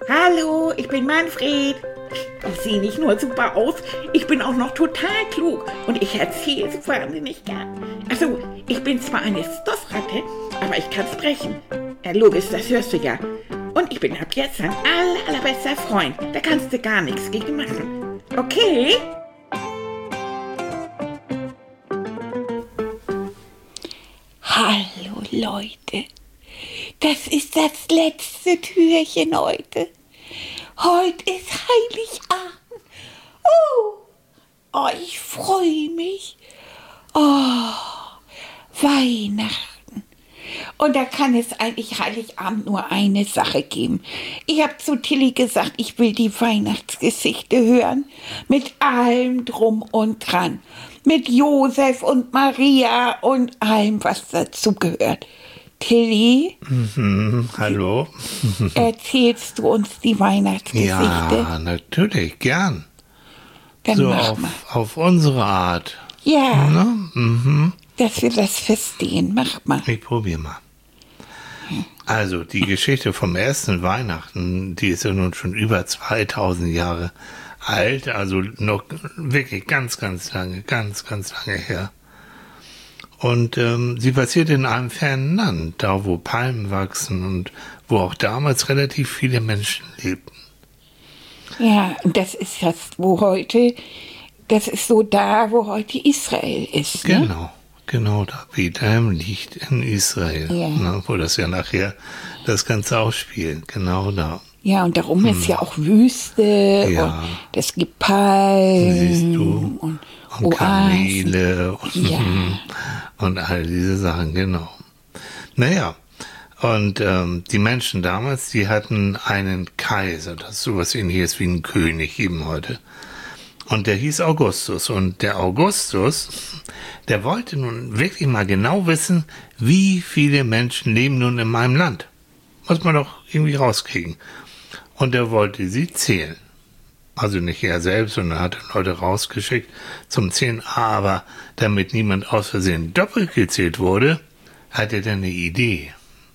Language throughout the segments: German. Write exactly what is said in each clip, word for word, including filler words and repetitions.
Hallo, ich bin Manfred. Ich sehe nicht nur super aus, ich bin auch noch total klug und ich erzähle so wahnsinnig gern. Also, ich bin zwar eine Stoffratte, aber ich kann sprechen. Ja, logisch, das hörst du ja. Und ich bin ab jetzt dein aller, allerbester Freund. Da kannst du gar nichts gegen machen. Okay? Hallo Leute, das ist das letzte Türchen heute. Heute ist Heiligabend. Oh, oh ich freue mich. Oh, Weihnachten. Und da kann es eigentlich Heiligabend nur eine Sache geben. Ich habe zu Tilly gesagt, ich will die Weihnachtsgeschichte hören. Mit allem drum und dran. Mit Josef und Maria und allem, was dazu gehört. Tilly? Mhm, hallo? Erzählst du uns die Weihnachtsgeschichte? Ja, natürlich, gern. Dann so mach auf, mal. auf unsere Art. Ja, Ne? Mhm. dass wir das verstehen. Mach mal. Ich probiere mal. Also, die Geschichte vom ersten Weihnachten, die ist ja nun schon über zweitausend Jahre alt, also noch wirklich ganz, ganz lange, ganz, ganz lange her. Und ähm, sie passiert in einem fernen Land, da wo Palmen wachsen und wo auch damals relativ viele Menschen lebten. Ja, und das ist das, wo heute, das ist so da, wo heute Israel ist. Ne? Genau, genau da. Bethlehem liegt in Israel, Ja. ne, wo das ja nachher das Ganze auch spielt, genau da. Ja, und darum ist ja auch Wüste Ja. und es gibt Palmen Siehst du? und, Und Oasen. Kamele und, Ja. und all diese Sachen, genau. Naja, und ähm, die Menschen damals, die hatten einen Kaiser, das ist sowas ähnliches wie ein König eben heute. Und der hieß Augustus. Und der Augustus, der wollte nun wirklich mal genau wissen, wie viele Menschen leben nun in meinem Land. Muss man doch irgendwie rauskriegen. Und er wollte sie zählen. Also nicht er selbst, sondern hat Leute rausgeschickt zum Zählen. Aber damit niemand aus Versehen doppelt gezählt wurde, hatte er eine Idee.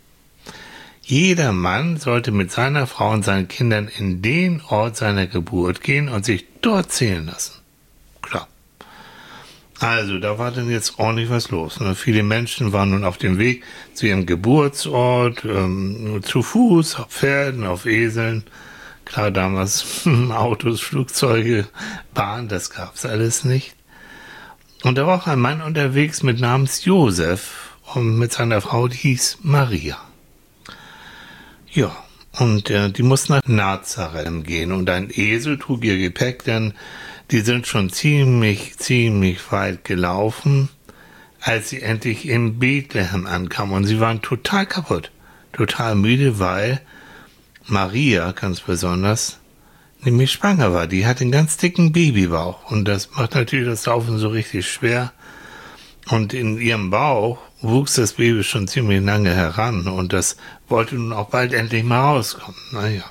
Jeder Mann sollte mit seiner Frau und seinen Kindern in den Ort seiner Geburt gehen und sich dort zählen lassen. Klar. Also, da war dann jetzt ordentlich was los. Ne? Viele Menschen waren nun auf dem Weg zu ihrem Geburtsort, ähm, zu Fuß, auf Pferden, auf Eseln. Klar, damals Autos, Flugzeuge, Bahn, das gab's alles nicht. Und da war auch ein Mann unterwegs mit Namens Josef und mit seiner Frau, die hieß Maria. Ja, und äh, die mussten nach Nazareth gehen und ein Esel trug ihr Gepäck, denn die sind schon ziemlich, ziemlich weit gelaufen, als sie endlich in Bethlehem ankamen. Und sie waren total kaputt, total müde, weil Maria, ganz besonders, nämlich schwanger war. Die hat einen ganz dicken Babybauch und das macht natürlich das Laufen so richtig schwer. Und in ihrem Bauch wuchs das Baby schon ziemlich lange heran und das wollte nun auch bald endlich mal rauskommen. Naja.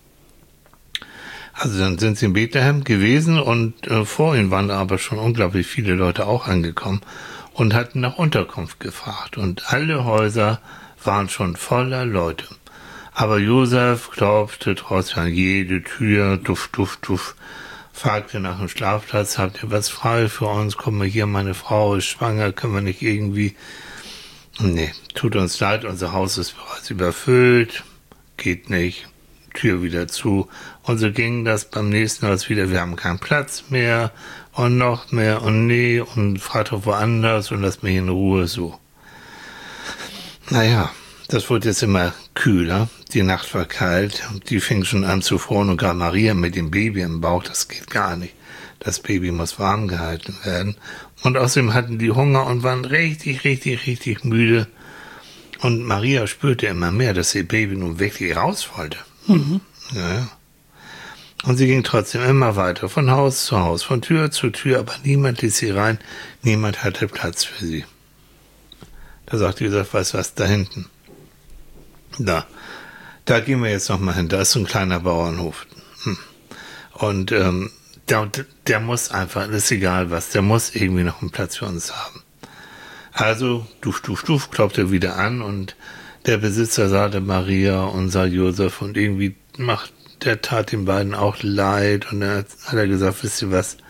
Also dann sind sie in Bethlehem gewesen und äh, vor ihnen waren aber schon unglaublich viele Leute auch angekommen und hatten nach Unterkunft gefragt. Und alle Häuser waren schon voller Leute. Aber Josef klopfte trotzdem an jede Tür, duff, duff, duff, fragte nach einem Schlafplatz, habt ihr was frei für uns? Komm mal hier, meine Frau ist schwanger, können wir nicht irgendwie... Nee, tut uns leid, unser Haus ist bereits überfüllt, geht nicht, Tür wieder zu. Und so ging das beim nächsten Haus wieder, wir haben keinen Platz mehr und noch mehr und nee und fragt doch woanders und lasst mich in Ruhe so. Naja, das wurde jetzt immer kühler, die Nacht war kalt, die fing schon an zu frieren und gar Maria mit dem Baby im Bauch, das geht gar nicht. Das Baby muss warm gehalten werden. Und außerdem hatten die Hunger und waren richtig, richtig, richtig müde. Und Maria spürte immer mehr, dass ihr Baby nun wirklich raus wollte. Mhm. Ja, ja. Und sie ging trotzdem immer weiter, von Haus zu Haus, von Tür zu Tür, aber niemand ließ sie rein, niemand hatte Platz für sie. Da sagte Josef, weißt du was, da hinten. Da, da gehen wir jetzt nochmal hin, da ist so ein kleiner Bauernhof. Hm. Und ähm, der, der muss einfach, das ist egal was, der muss irgendwie noch einen Platz für uns haben. Also, duf, duf, duf, klopft er wieder an und der Besitzer sah der Maria und sah Josef und irgendwie macht der tat den beiden auch leid. Und dann hat er gesagt, wisst ihr was,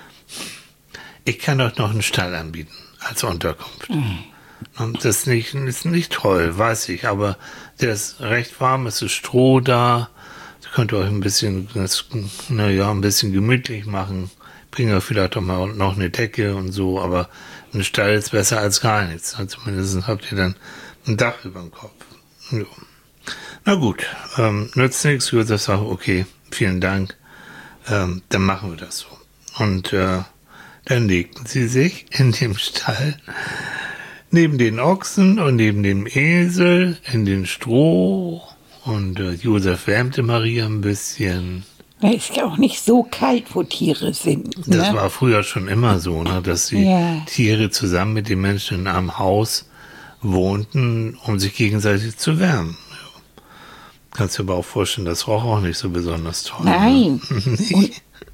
ich kann euch noch einen Stall anbieten als Unterkunft. Mhm. Und das ist nicht, ist nicht toll, weiß ich, aber der ist recht warm, es ist Stroh da. Da könnt ihr euch ein bisschen, das, naja, ein bisschen gemütlich machen. Bringen euch vielleicht auch mal noch eine Decke und so, aber ein Stall ist besser als gar nichts. Also zumindest habt ihr dann ein Dach über dem Kopf. Jo. Na gut, ähm, nützt nichts. Josef sagt, okay, vielen Dank, ähm, dann machen wir das so. Und äh, dann legten sie sich in dem Stall neben den Ochsen und neben dem Esel in den Stroh. Und äh, Josef wärmte Maria ein bisschen. Es ist ja auch nicht so kalt, wo Tiere sind. Ne? Das war früher schon immer so, ne, dass die ja. Tiere zusammen mit den Menschen in einem Haus wohnten, um sich gegenseitig zu wärmen. Ja. Kannst dir aber auch vorstellen, das roch auch nicht so besonders toll. Nein. Ne?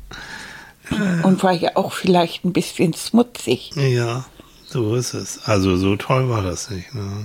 und, und war ja auch vielleicht ein bisschen schmutzig. Ja, so ist es. Also so toll war das nicht. Ne?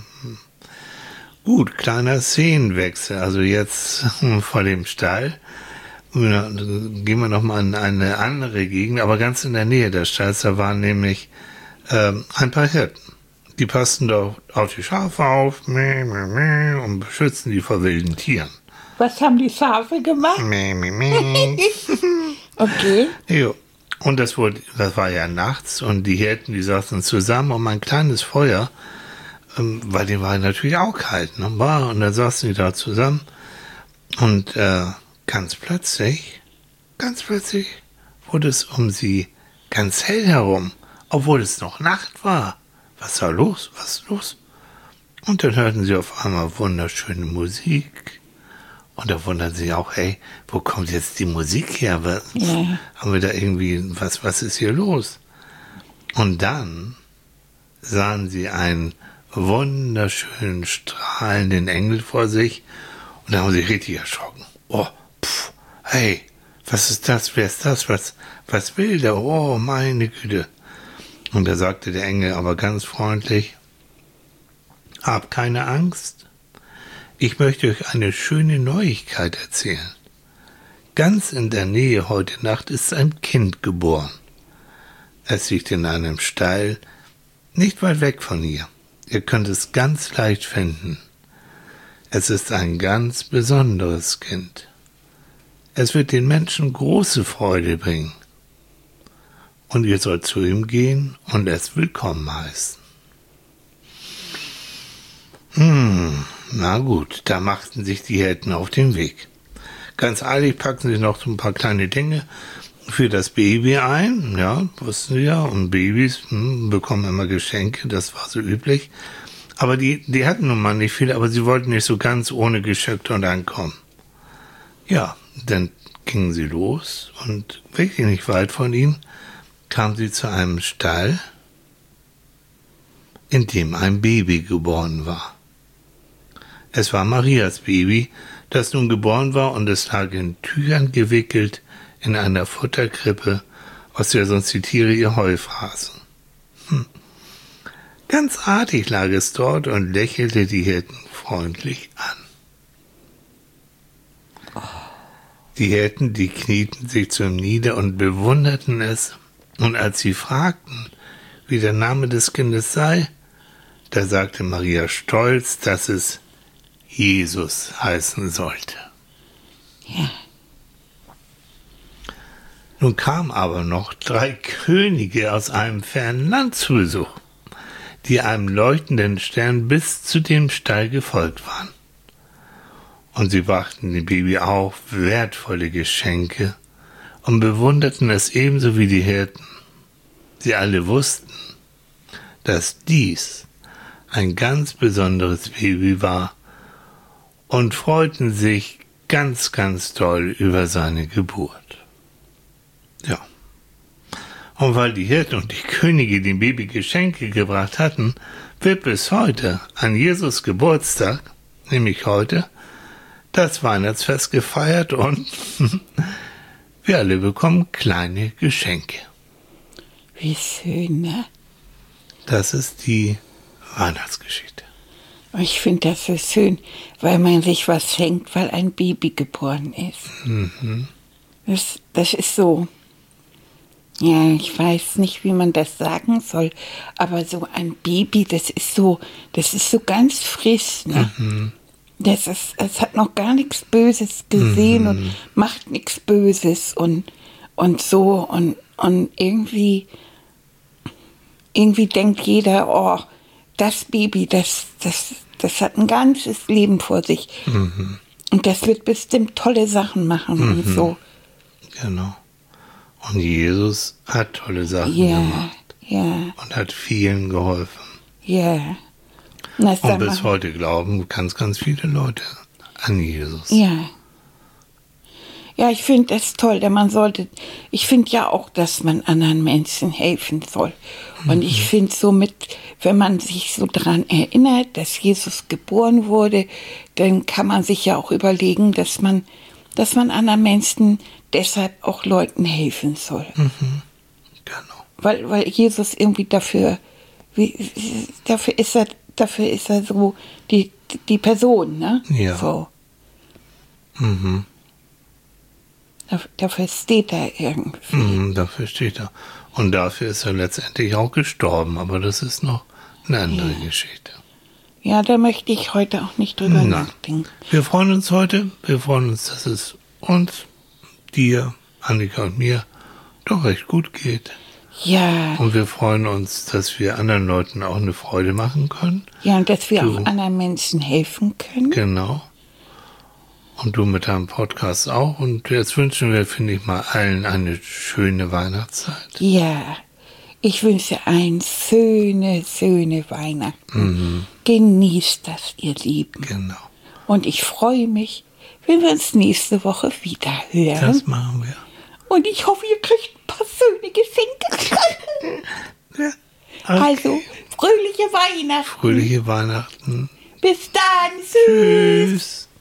Gut, kleiner Szenenwechsel. Also jetzt vor dem Stall. Ja, gehen wir nochmal in eine andere Gegend, aber ganz in der Nähe des Stalls, da waren nämlich ähm, ein paar Hirten. Die passten doch auf die Schafe auf meh, meh, meh, und beschützen die vor wilden Tieren. Was haben die Schafe gemacht? Meh, meh, meh. Okay. Jo. Und das, wurde, das war ja nachts und die Hirten, die saßen zusammen um ein kleines Feuer, ähm, weil die waren natürlich auch kalt, ne? Und dann saßen die da zusammen und äh, Ganz plötzlich, ganz plötzlich wurde es um sie ganz hell herum, obwohl es noch Nacht war. Was war los? Was ist los? Und dann hörten sie auf einmal wunderschöne Musik. Und da wundern sie auch, hey, wo kommt jetzt die Musik her? Was, ja. Haben wir da irgendwie, was, was ist hier los? Und dann sahen sie einen wunderschönen, strahlenden Engel vor sich und da haben sie richtig erschrocken. Oh, pff, hey, was ist das? Wer ist das? Was, was will der? Oh, meine Güte. Und da sagte der Engel aber ganz freundlich, hab keine Angst. Ich möchte euch eine schöne Neuigkeit erzählen. Ganz in der Nähe heute Nacht ist ein Kind geboren. Es liegt in einem Stall, nicht weit weg von hier. Ihr könnt es ganz leicht finden. Es ist ein ganz besonderes Kind. Es wird den Menschen große Freude bringen. Und ihr sollt zu ihm gehen und es willkommen heißen. Hm, na gut, da machten sich die Hirten auf den Weg. Ganz eilig packten sie noch so ein paar kleine Dinge für das Baby ein. Ja, wussten sie ja, und Babys hm, bekommen immer Geschenke, das war so üblich. Aber die, die hatten nun mal nicht viel, aber sie wollten nicht so ganz ohne Geschöpf und ankommen. Ja, dann gingen sie los und wirklich nicht weit von ihnen kamen sie zu einem Stall, in dem ein Baby geboren war. Es war Marias Baby, das nun geboren war und es lag in Tüchern gewickelt in einer Futterkrippe, aus der sonst die Tiere ihr Heu fraßen. Hm. Ganz artig lag es dort und lächelte die Hirten freundlich an. Die Hirten, die knieten sich zu ihm nieder und bewunderten es, und als sie fragten, wie der Name des Kindes sei, da sagte Maria stolz, dass es Jesus heißen sollte. Ja. Nun kamen aber noch drei Könige aus einem fernen Land zu Besuch, die einem leuchtenden Stern bis zu dem Stall gefolgt waren. Und sie brachten dem Baby auch wertvolle Geschenke und bewunderten es ebenso wie die Hirten. Sie alle wussten, dass dies ein ganz besonderes Baby war und freuten sich ganz, ganz doll über seine Geburt. Ja. Und weil die Hirten und die Könige dem Baby Geschenke gebracht hatten, wird bis heute an Jesus Geburtstag, nämlich heute, das Weihnachtsfest gefeiert und wir alle bekommen kleine Geschenke. Wie schön, ne? Das ist die Weihnachtsgeschichte. Ich finde das so schön, weil man sich was schenkt, weil ein Baby geboren ist. Mhm. Das, das ist so, ja, ich weiß nicht, wie man das sagen soll, aber so ein Baby, das ist so, das ist so ganz frisch, ne? Mhm. Das ist, es hat noch gar nichts Böses gesehen Mhm. und macht nichts Böses und, und so und, und irgendwie, irgendwie denkt jeder, oh, das Baby, das, das, das hat ein ganzes Leben vor sich. Mhm. Und das wird bestimmt tolle Sachen machen Mhm. und so. Genau. Und Jesus hat tolle Sachen Ja, gemacht ja, und hat vielen geholfen. ja. Na, Und sag bis mal. heute glauben ganz, ganz viele Leute an Jesus. Ja. Ja, ich finde das toll, denn man sollte, ich finde ja auch, dass man anderen Menschen helfen soll. Und ich finde somit, wenn man sich so daran erinnert, dass Jesus geboren wurde, dann kann man sich ja auch überlegen, dass man, dass man anderen Menschen deshalb auch Leuten helfen soll. Mhm. Genau. Weil, weil Jesus irgendwie dafür, wie, dafür ist er, dafür ist er so die, die Person, ne? Ja. So. Mhm. Dafür, dafür steht er irgendwie. Mhm, dafür steht er. Und dafür ist er letztendlich auch gestorben, aber das ist noch eine andere Ja. Geschichte. Ja, da möchte ich heute auch nicht drüber Nein. nachdenken. Wir freuen uns heute, wir freuen uns, dass es uns, dir, Annika und mir doch recht gut geht. Ja, Und wir freuen uns, dass wir anderen Leuten auch eine Freude machen können. ja, und dass wir Du. auch anderen Menschen helfen können. Genau. Und du mit deinem Podcast auch. Und jetzt wünschen wir, finde ich mal, allen eine schöne Weihnachtszeit. Ja, ich wünsche ein schöne, schöne Weihnachten. Mhm. Genießt das, ihr Lieben. Genau. Und ich freue mich, wenn wir uns nächste Woche wieder hören. Das machen wir. Und ich hoffe, ihr kriegt ein paar schöne Geschenke. Ja. Also, fröhliche Weihnachten. Fröhliche Weihnachten. Bis dann. Tschüss. Tschüss.